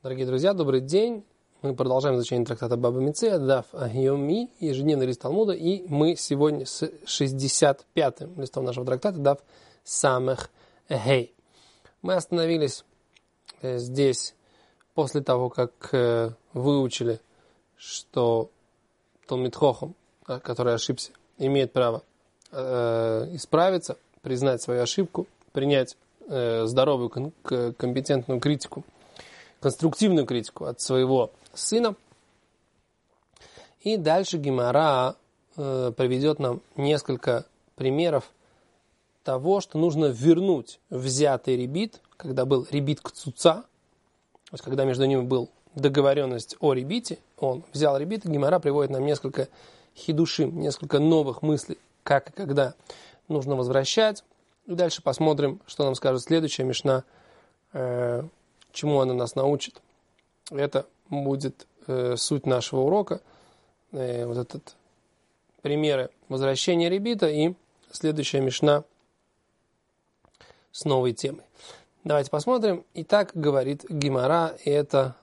Дорогие друзья, добрый день. Мы продолжаем изучение трактата Баба Меция, Даф Агьоми, ежедневный лист Талмуда, и мы сегодня с 65-м листом нашего трактата Даф Самех Гей. Мы остановились здесь после того, как выучили, что Талмид Хохам, который ошибся, имеет право исправиться, признать свою ошибку, принять здоровую, компетентную критику, конструктивную критику от своего сына. И дальше Гемара приведет нам несколько примеров того, что нужно вернуть взятый ребит, когда был ребит кцуца, то есть когда между ними был договоренность о ребите, он взял ребит, Гемара приводит нам несколько хидушим, несколько новых мыслей, как и когда нужно возвращать. И дальше посмотрим, что нам скажет следующая мишна, чему она нас научит. Это будет суть нашего урока. Вот этот примеры возвращения ребита и следующая мишна с новой темой. Давайте посмотрим. Итак, говорит Гемара, и это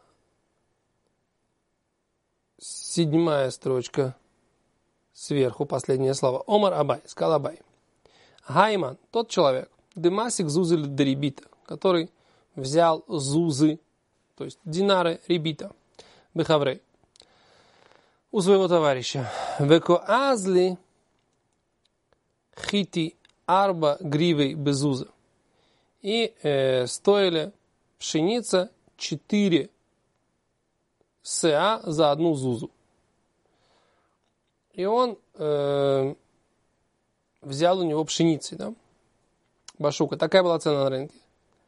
7-я строчка сверху, последнее слово. Омар Абай, сказал Абай. Гайман, тот человек, демасик зузель деребита, который взял зузы, то есть динары ребита, бехаврей, у своего товарища. Веко азли хити арба гривей безуза. И стоили пшеница 4 сеа за одну зузу. И он взял у него пшеницы, да? Башука. Такая была цена на рынке.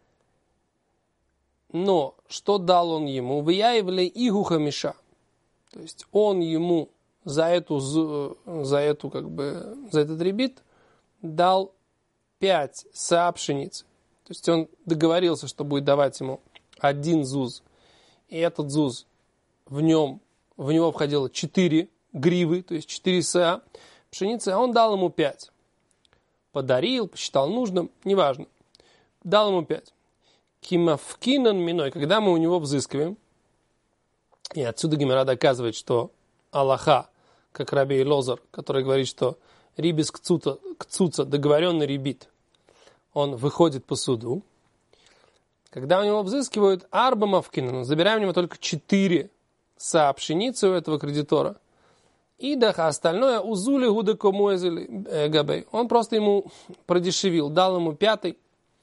Но что дал он ему? Вияевле игуха миша. То есть он ему за этот ребит дал 5 саа пшеницы. То есть он договорился, что будет давать ему 1 зуз. И этот зуз, в него входило 4 гривы, то есть 4 саа пшеницы, а он дал ему 5. Подарил, посчитал нужным, неважно. Дал ему 5. Кимавкинан миной, когда мы у него взыскиваем, и отсюда Гемара доказывает, что Аллаха, как Раби Элозар, который говорит, что рибис кцуца, договоренный ребит, он выходит по суду. Когда у него взыскивают арба мавкинан, забираем у него только 4 саа пшеницы у этого кредитора, и даха остальное узули гуде комуэзели габей. Он просто ему продешевил, дал ему 5-ю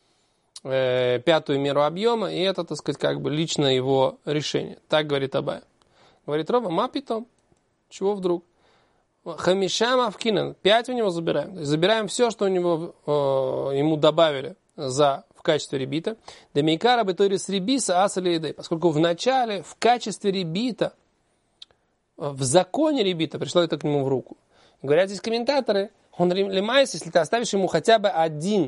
меру объема, и это, так сказать, как бы лично его решение. Так говорит Абай. Говорит Рова, мапитом, чего вдруг? Хамиша мавкинан, 5 у него забираем. То есть забираем все, что у него, ему добавили в качестве ребита. Демейкара беторис ребиса асалиедей. Поскольку в начале, в качестве ребита, в законе ребита пришло это к нему в руку. Говорят здесь комментаторы, он лимайс, если ты оставишь ему хотя бы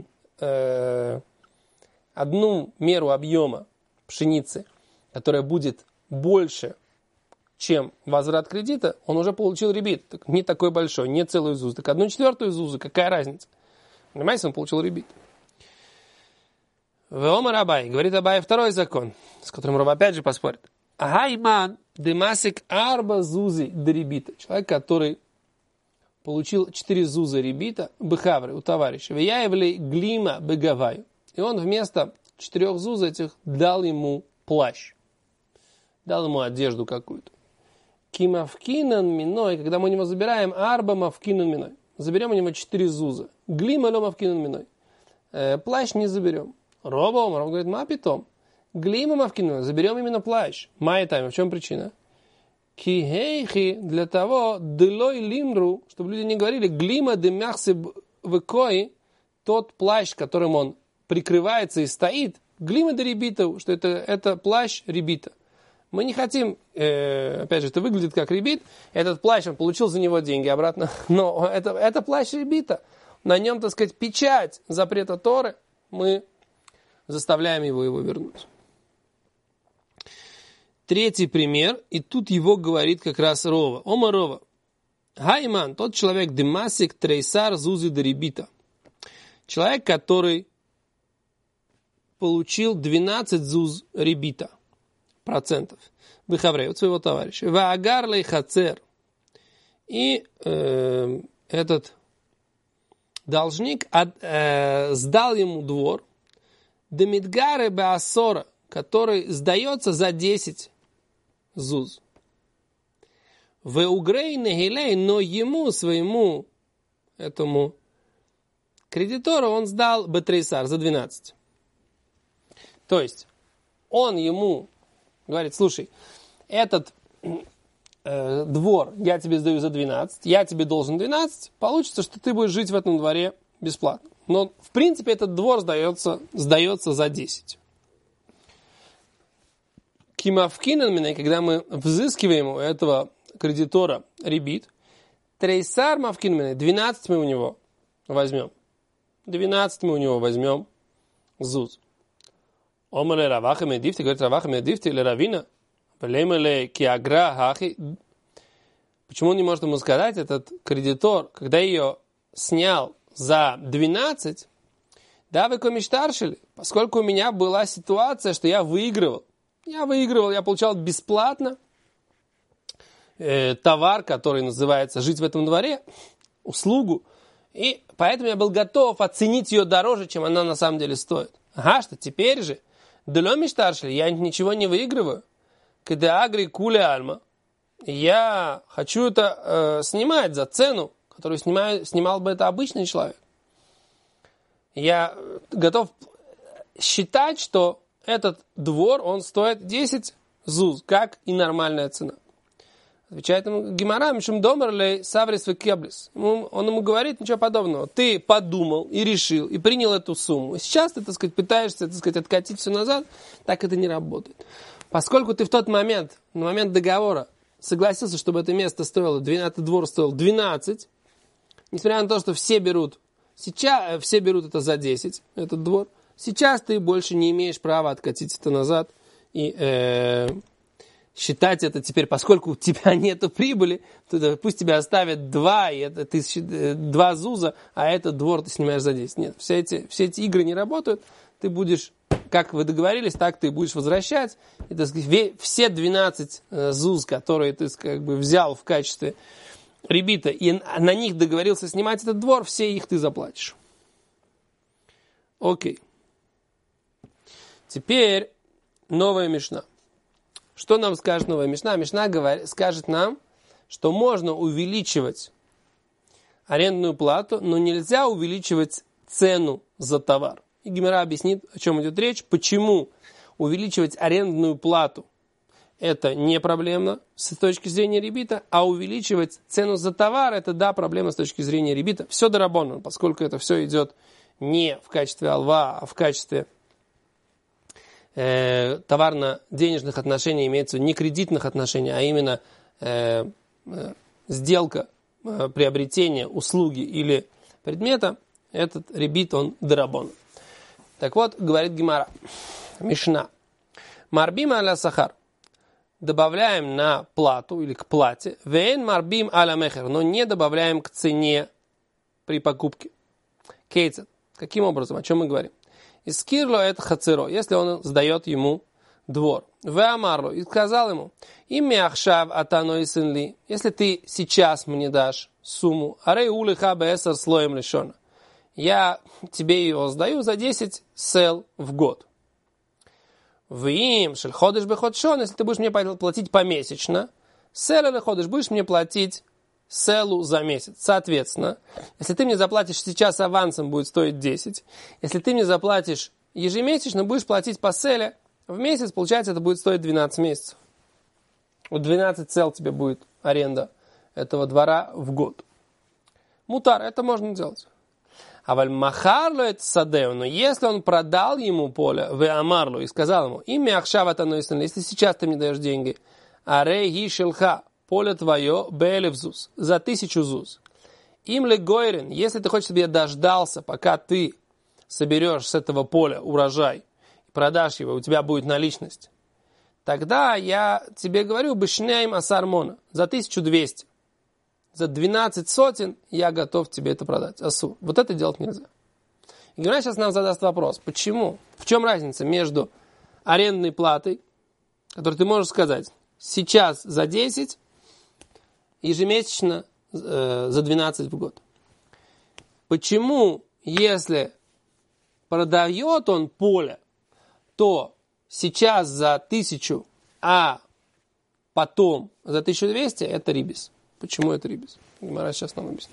одну меру объема пшеницы, которая будет больше, чем возврат кредита, он уже получил ребит. Так, не такой большой, не целую зузу. Так 1/4 зузу, какая разница? Понимаете, он получил ребит. Веомар Абай, говорит Абай, второй закон, с которым Рова опять же поспорит. Агайман демасик арба зузи деребита. Человек, который получил 4 зузы ребита, бехавры, у товарища. Вияевли глима бегаваю. И он вместо 4 зуз этих дал ему плащ. Дал ему одежду какую-то. Кимавкинан миной, когда мы у него забираем арба мавкинан миной. Заберем у него 4 зуза. Глима ло мавкинан миной. Плащ не заберем. Рова Омар, он говорит, мапитом. Глима мавкинан, заберем именно плащ. Майя-тайм, в чем причина? Кихейхи, для того, делой лимру, чтобы люди не говорили, глима демяхси векои, тот плащ, которым он прикрывается и стоит, глима де ребита, что это плащ ребита. Мы не хотим, опять же, это выглядит как ребит, этот плащ, он получил за него деньги обратно, но это плащ ребита. На нем, так сказать, печать запрета Торы, мы заставляем его вернуть. Третий пример, и тут его говорит как раз Рова. Ома Рова. Гайман, тот человек, демасик трейсар зузи де ребита. Человек, который получил 12 зуз ребита. 10%. Выхаврей, от своего товарища. Ваагар лей хацер. И этот должник сдал ему двор. Демидгаре беасора, который сдается за 10 зуз. В угрей нагилей, но ему, своему, этому кредитору, он сдал бетрейсар за 12. То есть, он ему говорит, слушай, этот двор я тебе сдаю за 12, я тебе должен 12, получится, что ты будешь жить в этом дворе бесплатно. Но, в принципе, этот двор сдается за 10. Кимавкинан, когда мы взыскиваем у этого кредитора ребит, трейсар мавкинан, 12 мы у него возьмем. 12 мы у него возьмем зуз. Омале раваха медифти, говорит раваха медифти или равина, влемале киагра хахи. Почему он не может ему сказать, этот кредитор, когда ее снял за 12, да, вы комиштаршили, поскольку у меня была ситуация, что я выигрывал, я получал бесплатно товар, который называется «жить в этом дворе», услугу, и поэтому я был готов оценить ее дороже, чем она на самом деле стоит. Ага, что теперь же, деломиштаршили, я ничего не выигрываю, когда агри куля альма, я хочу это снимать за цену, которую снимал бы это обычный человек. Я готов считать, что этот двор, он стоит 10 зуз, как и нормальная цена. Отвечает ему Гемара, мишум домерлей саврис векеблис. Он ему говорит, ничего подобного. Ты подумал и решил, и принял эту сумму. И сейчас ты, так сказать, пытаешься, так сказать, откатить все назад, так это не работает. Поскольку ты в тот момент, на момент договора, согласился, чтобы это место стоило 12, двор стоил 12, несмотря на то, что все берут это за 10, этот двор, сейчас ты больше не имеешь права откатить это назад и считать это теперь, поскольку у тебя нету прибыли, то пусть тебя оставят 2, и это ты 2 зуза, а этот двор ты снимаешь за 10. Нет, все эти игры не работают. Ты будешь, как вы договорились, так ты будешь возвращать. И, так сказать, все 12 зуз, которые ты как бы взял в качестве ребита, и на них договорился снимать этот двор, все их ты заплатишь. Окей. Теперь новая мишна. Что нам скажет новая мишна? Мишна скажет нам, что можно увеличивать арендную плату, но нельзя увеличивать цену за товар. И Гемара объяснит, о чем идет речь, почему увеличивать арендную плату это не проблема с точки зрения ребита, а увеличивать цену за товар это да, проблема с точки зрения ребита. Все дорабонно, поскольку это все идет не в качестве алва, а в качестве товарно-денежных отношений, имеется в виду не кредитных отношений, а именно сделка, приобретение услуги или предмета, этот ребит, он дарабон. Так вот, говорит Гемара, Мишна, марбим аля сахар, добавляем на плату или к плате, вен марбим аля мехер, но не добавляем к цене при покупке. Кейцет, каким образом, о чем мы говорим? Искирло это хацеро, если он сдает ему двор. Веамарло, и сказал ему, имя ахшав атаной сын ли, если ты сейчас мне дашь сумму, арей улиха беэсар слоем лишона, я тебе его сдаю за 10 сел в год. Вим шельходыш беходшон, если ты будешь мне платить помесячно, сел или ходыш, будешь мне платить селу за месяц. Соответственно, если ты мне заплатишь сейчас авансом, будет стоить 10. Если ты мне заплатишь ежемесячно, будешь платить по селе в месяц, получается, это будет стоить 12 месяцев. Вот 12 сел тебе будет аренда этого двора в год. Мутар, это можно делать. А вальмахарло это садео, но если он продал ему поле, веамарло, и сказал ему, имя ахшавата, но если сейчас ты мне даешь деньги, арей гишелха, поле твое, белевзус, за 1000 зуз. Им ли гойрен, если ты хочешь, чтобы я дождался, пока ты соберешь с этого поля урожай, продашь его, у тебя будет наличность, тогда я тебе говорю, бешнеем асармона, за 1200. За 12 сотен я готов тебе это продать. Асу. Вот это делать нельзя. И Гемара сейчас нам задаст вопрос. Почему? В чем разница между арендной платой который ты можешь сказать сейчас за 10, ежемесячно за 12 в год. Почему, если продает он поле, то сейчас за 1000, а потом за 1200, это рибис. Почему это рибис? Гемара сейчас нам объяснит.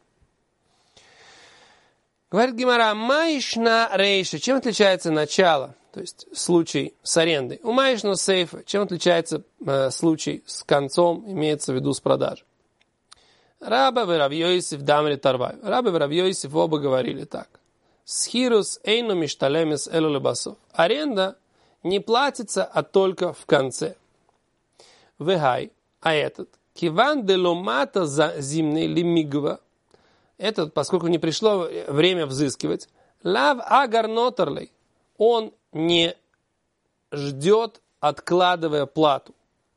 Говорит Гемара, маишна рейша. Чем отличается начало? То есть случай с арендой. У маишна сейфа. Чем отличается случай с концом, имеется в виду с продажей? Раба и Рав Йосеф дамри тарвай. Раба и Рав Йосеф оба говорили так. Схирус эйну мишталемес элу лебасов. Аренда не платится, а только в конце. Вегай, а этот. Киван де ломата за зимний лимигва. Этот, поскольку не пришло время взыскивать. Лав агар нотерлей. Он не ждет, откладывая плату.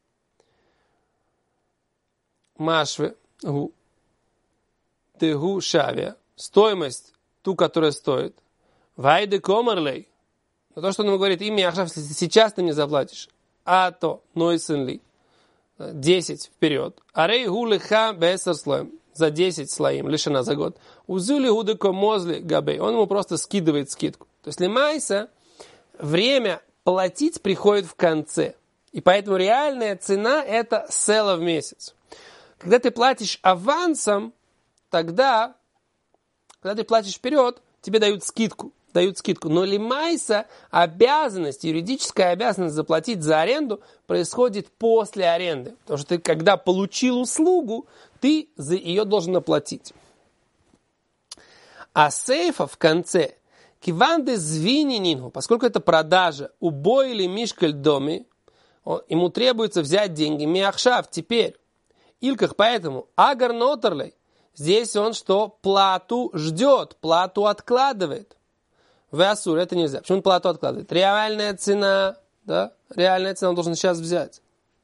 Машве гу. Тегу шавия. Стоимость, ту, которая стоит. Вайды комарлей. Но то, что он ему говорит, имя Ахшав, если сейчас ты не заплатишь, а то нойсен ли. 10 вперед. Арей гу лиха бесер слоем. За 10 слоим, лишена за год. Узули гудыко мозли габей. Он ему просто скидывает скидку. То есть лимайса, время платить приходит в конце. И поэтому реальная цена это села в месяц. Когда ты платишь авансом, тогда, когда ты платишь вперед, тебе дают скидку. Но лимайса, обязанность, юридическая обязанность заплатить за аренду происходит после аренды. Потому что ты, когда получил услугу, ты за ее должен оплатить. А сейфа в конце, киванды звининину, поскольку это продажа, убой или мишкаль доме, ему требуется взять деньги, миахшав, теперь. Илках, поэтому, агар нотерлей, здесь он что? Плату ждет, плату откладывает. В Асур это нельзя. Почему он плату откладывает? Реальная цена, да? Реальная цена он должен сейчас взять.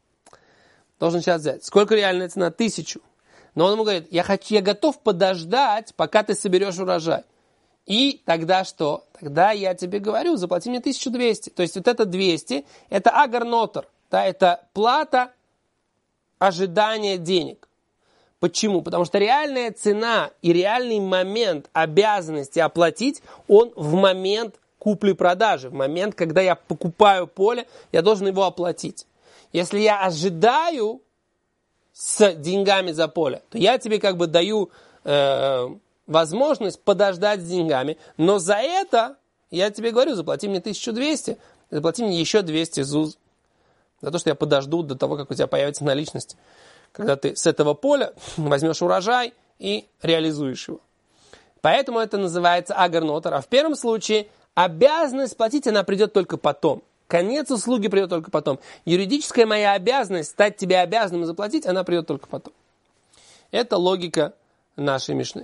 Сколько реальная цена? 1000. Но он ему говорит, я готов подождать, пока ты соберешь урожай. И тогда что? Тогда я тебе говорю, заплати мне 1200. То есть вот это 200, это агар-нотер. Да, это плата ожидания денег. Почему? Потому что реальная цена и реальный момент обязанности оплатить, он в момент купли-продажи, в момент, когда я покупаю поле, я должен его оплатить. Если я ожидаю с деньгами за поле, то я тебе как бы даю возможность подождать с деньгами, но за это я тебе говорю, заплати мне 1200, заплати мне еще 200 ЗУЗ, за то, что я подожду до того, как у тебя появится наличность, когда ты с этого поля возьмешь урожай и реализуешь его. Поэтому это называется агар-нотер. А в первом случае обязанность платить, она придет только потом. Конец услуги придет только потом. Юридическая моя обязанность стать тебе обязанным заплатить, она придет только потом. Это логика нашей Мишны.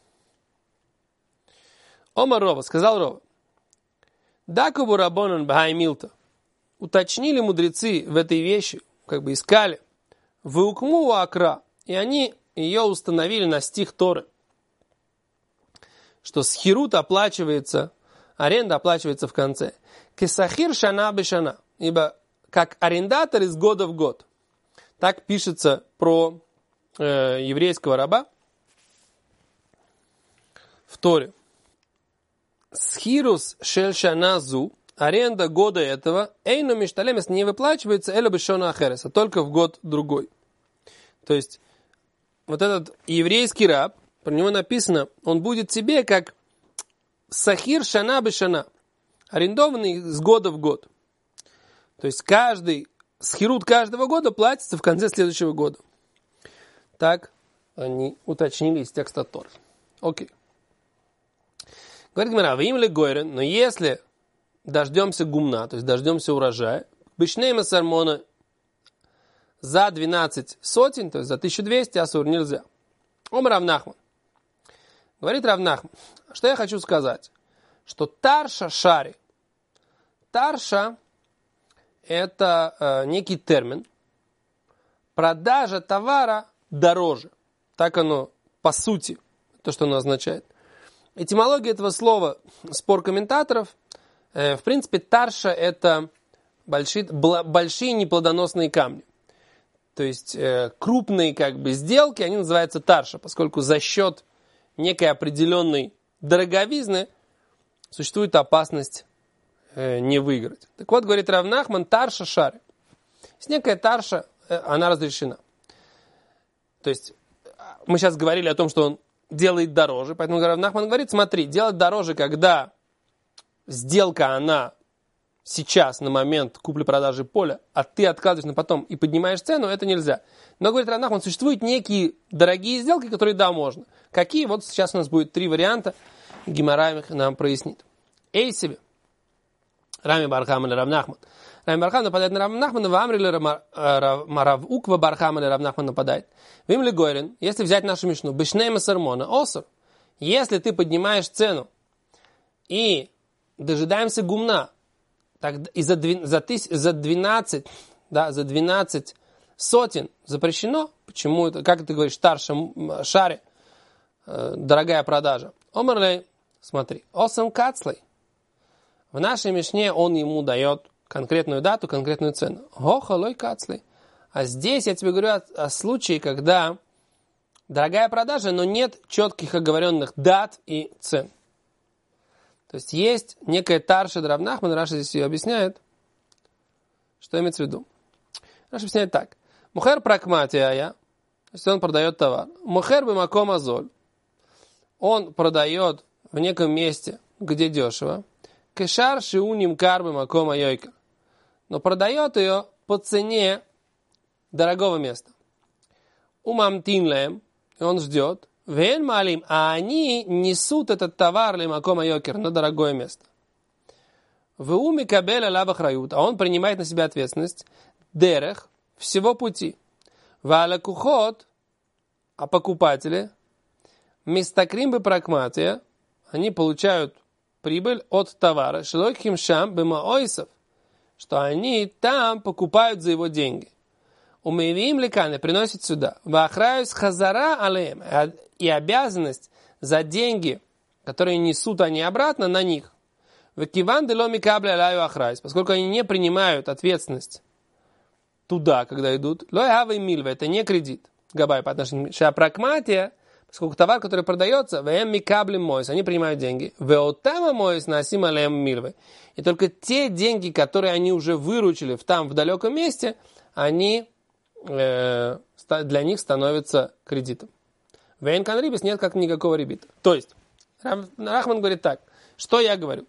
Омар Рова, сказал Рова. Дакубу рабонан бхай милта. Уточнили мудрецы в этой вещи, как бы искали. Веукму акра. И они ее установили на стих Торы. Что схирут оплачивается, аренда оплачивается в конце. Кесахир шана бешана. Ибо как арендатор из года в год. Так пишется про еврейского раба в Торе. Схирус шель шаназу. Аренда года этого эйну мишталемес не выплачивается эле бешона ахерес, а только в год другой. То есть, вот этот еврейский раб, про него написано, он будет тебе как сахир шана бешана, арендованный с года в год. То есть, каждый схирут каждого года платится в конце следующего года. Так они уточнили из текста Тор. Окей. Говорит Гемара, им ли гойрен, но если дождемся гумна, то есть дождемся урожая, бешнейма сармона за 12 сотен, то есть за 1200 асур нельзя. Ом Рав Нахман. Говорит Рав Нахман, что я хочу сказать, что тарша шари. Тарша это некий термин. Продажа товара дороже. Так оно по сути, то, что оно означает. Этимология этого слова, спор комментаторов. В принципе, тарша это большие неплодоносные камни. То есть крупные как бы сделки, они называются тарша, поскольку за счет некой определенной дороговизны существует опасность не выиграть. Так вот, говорит Рав Нахман, тарша шари. Есть некая тарша, она разрешена. То есть мы сейчас говорили о том, что он делает дороже, поэтому Рав Нахман говорит, смотри, делать дороже, когда сделка, она сейчас, на момент купли-продажи поля, а ты откладываешь на потом и поднимаешь цену, это нельзя. Но, говорит Рав Нахман, существуют некие дорогие сделки, которые, да, можно. Какие? Вот сейчас у нас будет 3 варианта, Гемара их нам прояснит. Эй себе. Рами Бархам или Рав Нахман. Рами Бархам нападает на Рав Нахмана, в Амри или Рав Уква Бархам или Рав Нахман нападает. Вим ли Гойрин, если взять нашу мишну, Бешнейма Сармона, Осор, если ты поднимаешь цену и дожидаемся гумна, так, и за 12 сотен запрещено, почему это, как ты говоришь, тарша шари, дорогая продажа. Омарлей, смотри, Осам Кацлей, в нашей мишне он ему дает конкретную дату, конкретную цену. Гохалой Кацлей. А здесь я тебе говорю о случае, когда дорогая продажа, но нет четких оговоренных дат и цен. То есть есть некая тарша Рав Нахман, Раша здесь ее объясняет. Что имеется в виду? Раша объясняет так. Мухер пракматия, то есть он продает товар. Мухер бимаком азоль. Он продает в неком месте, где дешево. Кешар шиуним карбы маком айойка. Но продает ее по цене дорогого места. Умамтинлем, и он ждет. Вен малим, а они несут этот товар лимаком айокер на дорогое место. В уме кабеля лабах рают, а он принимает на себя ответственность. Дерех, всего пути. Валакухот, а покупатели, мистакрим бы прагматия, они получают прибыль от товара, шелокхим шам бемаойсов, что они там покупают за его деньги. Умеевим леканы приносят сюда. Вахраюс хазара алеем, и обязанность за деньги, которые несут они обратно, на них. Векиван деломи кабля алаю ахрайс, поскольку они не принимают ответственность туда, когда идут. Лойхавы мильва, это не кредит. Габай по отношению к прагматия, поскольку товар, который продается, вэм микаблем мойс, они принимают деньги. Веотама мойс насим алеем мильвы. И только те деньги, которые они уже выручили в далеком месте, они для них становятся кредитом. Вейнкан рибис нет как никакого ребита. То есть, Рахман говорит так, что я говорю?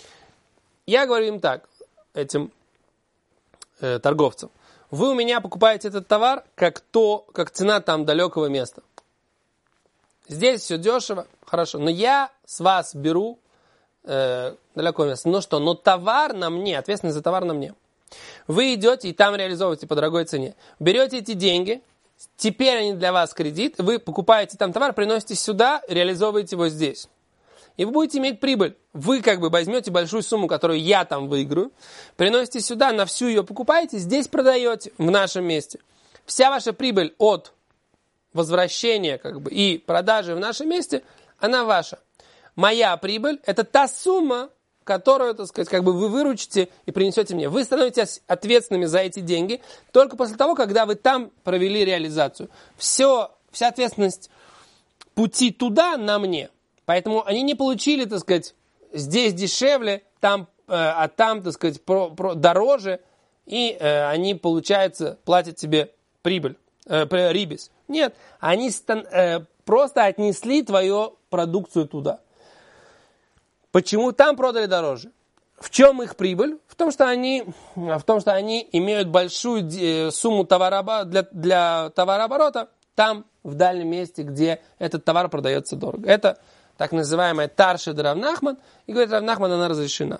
Я говорю им так, этим торговцам. Вы у меня покупаете этот товар, как цена там далекого места. Здесь все дешево, хорошо, но я с вас беру далекого места. Ну что, но товар на мне, ответственность за товар на мне. Вы идете и там реализовываете по дорогой цене. Берете эти деньги, теперь они для вас кредит, вы покупаете там товар, приносите сюда, реализовываете его здесь. И вы будете иметь прибыль. Вы как бы возьмете большую сумму, которую я там выиграю, приносите сюда, на всю ее покупаете, здесь продаете в нашем месте. Вся ваша прибыль от возвращения как бы, и продажи в нашем месте, она ваша. Моя прибыль – это та сумма, которую, так сказать, как бы вы выручите и принесете мне. Вы становитесь ответственными за эти деньги только после того, когда вы там провели реализацию. Вся ответственность пути туда на мне. Поэтому они не получили, так сказать, здесь дешевле, там, а там, так сказать, дороже, и они, получается, платят тебе прибыль, рибис. Нет, они просто отнесли твою продукцию туда. Почему там продали дороже? В чем их прибыль? В том, что они имеют большую сумму для товарооборота там, в дальнем месте, где этот товар продается дорого. Это так называемая тарша де Рав Нахман. И говорит, Рав Нахман, она разрешена.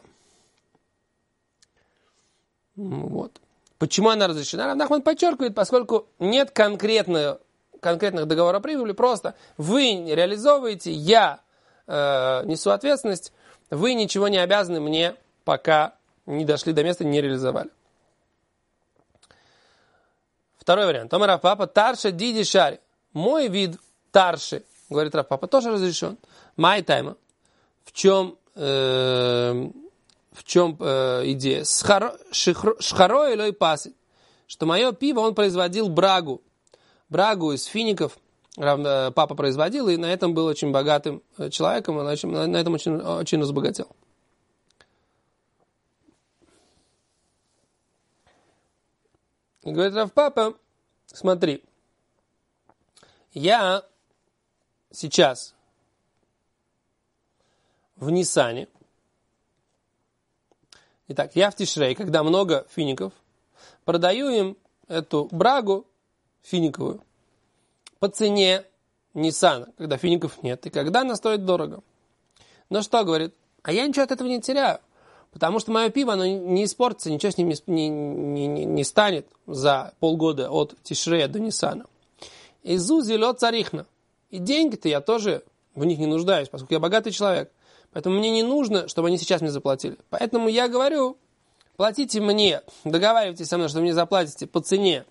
Вот. Почему она разрешена? Рав Нахман подчеркивает, поскольку нет конкретных договоров прибыли, просто вы реализовываете, я несу ответственность, вы ничего не обязаны мне, пока не дошли до места, не реализовали. Второй вариант. Омар Рав Папа, тарша диди шари. Мой вид тарши, говорит Рав Папа, тоже разрешен. Май тайма. В чем В чем идея? Шхаро илой пасит. Что мое пиво он производил брагу. Брагу из фиников папа производил, и на этом был очень богатым человеком, и на этом очень разбогател. И говорит Рав Папа, смотри, я сейчас в Ниссане. Итак, я в Тишрей, когда много фиников, продаю им эту брагу финиковую по цене Ниссана, когда фиников нет, и когда она стоит дорого. Но что, говорит, а я ничего от этого не теряю, потому что мое пиво, оно не испортится, ничего с ним не станет за полгода от Тишрея до Ниссана. И зузи лед царихна. И деньги-то я тоже в них не нуждаюсь, поскольку я богатый человек. Поэтому мне не нужно, чтобы они сейчас мне заплатили. Поэтому я говорю, платите мне, договаривайтесь со мной, что вы мне заплатите по цене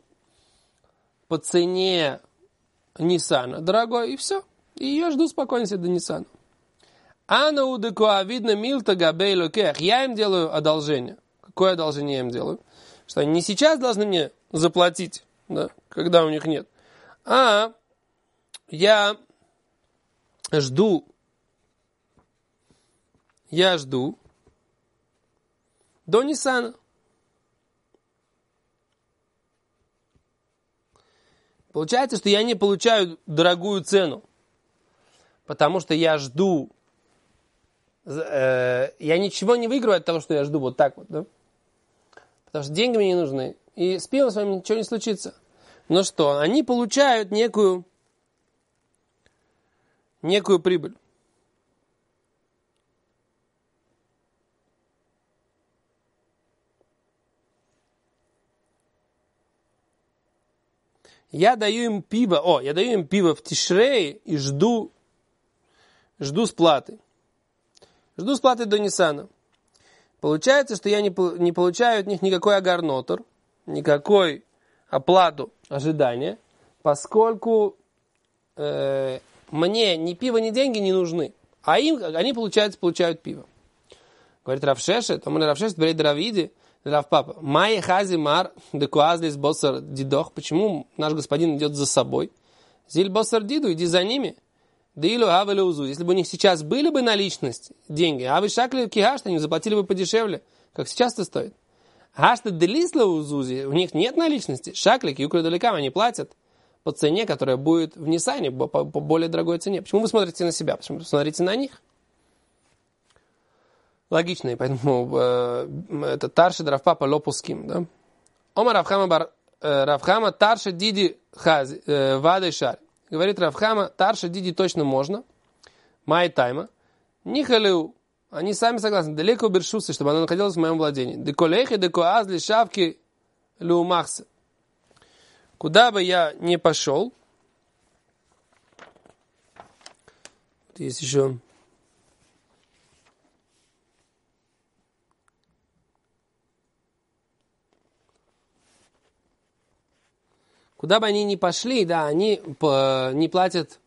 Ниссана, дорогой, и все. И я жду спокойно себе до Ниссана. Ана удекуа видно милта габей локех. Я им делаю одолжение. Какое одолжение я им делаю? Что они не сейчас должны мне заплатить, да, когда у них нет. А я жду до Ниссана. Получается, что я не получаю дорогую цену, потому что я жду, я ничего не выиграю от того, что я жду вот так вот, да? Потому что деньги мне не нужны, и с пивом с вами ничего не случится. Но что, они получают некую прибыль. Я даю им пиво в Тишрее и жду сплаты. Жду сплаты до Ниссана. Получается, что я не получаю от них никакой агарнотор, никакой оплату ожидания, поскольку мне ни пиво, ни деньги не нужны. А они, получают пиво. Говорит Рав Шешет, говорит Равиди, Рав Папа, Майя хази мар декуазлис боссар дидох. Почему наш господин идет за собой? Зиль боссар диду, иди за ними. Дилу авеле узу. Если бы у них сейчас были бы наличность, деньги, а вы шакли кигашта, они заплатили бы подешевле, как сейчас это стоит. Гашта делисла узузи, у них нет наличности. Шакли киукра далекам, они платят по цене, которая будет в Ниссане, по более дорогой цене. Почему вы смотрите на себя? Почему вы смотрите на них? Логично, и поэтому это Тарши Рав Папа Лопуским, да? Ома Равхама Тарши Диди Хази Вадой Шар. Говорит Равхама, Тарши Диди точно можно. Май тайма. Нихалю. Они сами согласны. Далеко бершусы, чтобы она находилась в моем владении. Деколехи, декоазли, шавки, люмахсы. Куда бы я не пошел. Есть еще... Куда бы они ни пошли, да, они не платят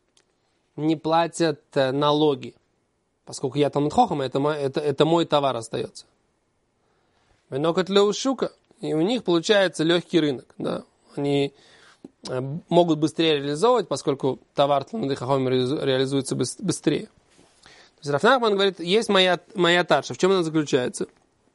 налоги. Поскольку я Талмид Хохам, это мой товар остается. Венокот леушука, и у них получается легкий рынок. Да. Они могут быстрее реализовывать, поскольку товар Талмид Хохам реализуется быстрее. То есть Рав Нахман говорит, есть моя тарша. В чем она заключается?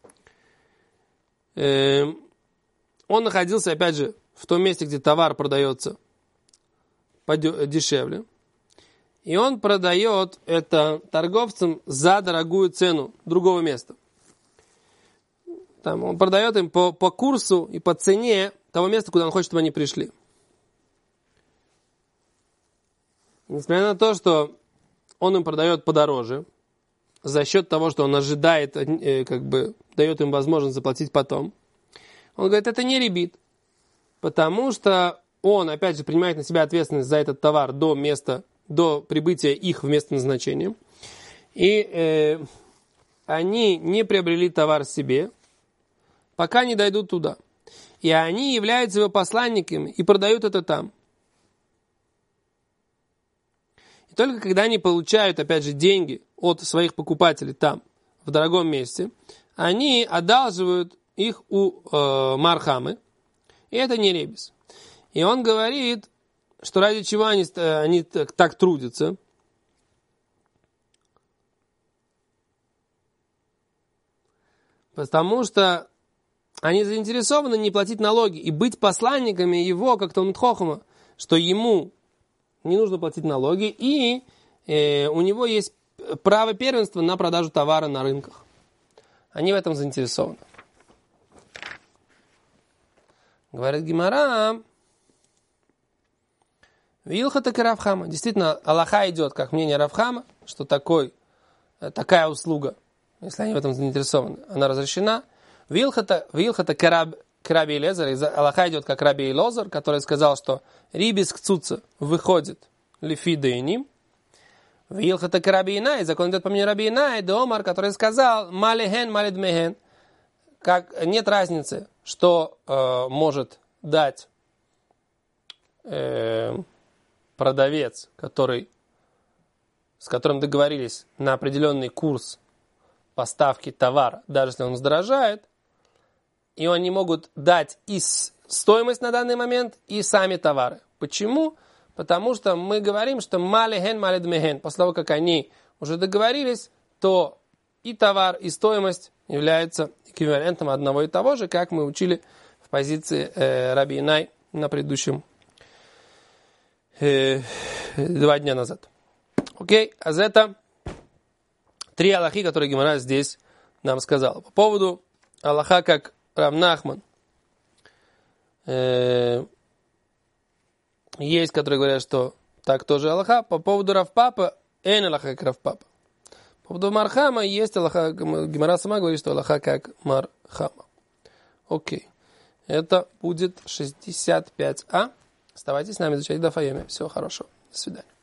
Он находился, опять же, в том месте, где товар продается дешевле. И он продает это торговцам за дорогую цену другого места. Там он продает им по курсу и по цене того места, куда он хочет, чтобы они пришли. Несмотря на то, что он им продает подороже, за счет того, что он ожидает, дает им возможность заплатить потом, он говорит, это не ребит. Потому что он, опять же, принимает на себя ответственность за этот товар до прибытия их в место назначения. И они не приобрели товар себе, пока не дойдут туда. И они являются его посланниками и продают это там. И только когда они получают, опять же, деньги от своих покупателей там, в дорогом месте, они одалживают их у Мархамы, и это не ребис. И он говорит, что ради чего они так трудятся. Потому что они заинтересованы не платить налоги и быть посланниками его, как Талмид Хохама, что ему не нужно платить налоги, и у него есть право первенства на продажу товара на рынках. Они в этом заинтересованы. Говорит Гемара, Вилхата к Равхама. Действительно, Аллаха идет, как мнение Равхама, что такая услуга, если они в этом заинтересованы, она разрешена. Вилхата к Раби Элезер, Аллаха идет, как Раби Элозар, который сказал, что рибис кцуца выходит лифи дейним. Вилхата к Раби Инай, закон идет по мнению Раби Инай, Домар, который сказал, малихен, малидмехен, как нет разницы, что может дать продавец, с которым договорились на определенный курс поставки товара, даже если он сдорожает, и они могут дать и стоимость на данный момент, и сами товары. Почему? Потому что мы говорим, что малихен, малидмехен, после того, как они уже договорились, то и товар, и стоимость являются эквивалентом одного и того же, как мы учили в позиции Раби Инай на предыдущем 2 дня назад. Окей, а это 3 аллахи, которые Гемара здесь нам сказал. По поводу аллаха, как Рав Нахман, есть, которые говорят, что так тоже аллаха. По поводу Рав Папа, эн аллаха, как Рав Папа. По поводу Мархама есть аллаха, Гемара сама говорит, что аллаха как Мархама. Окей. Это будет 65а. Оставайтесь с нами, изучайте Даф Йоми. Всего хорошего. До свидания.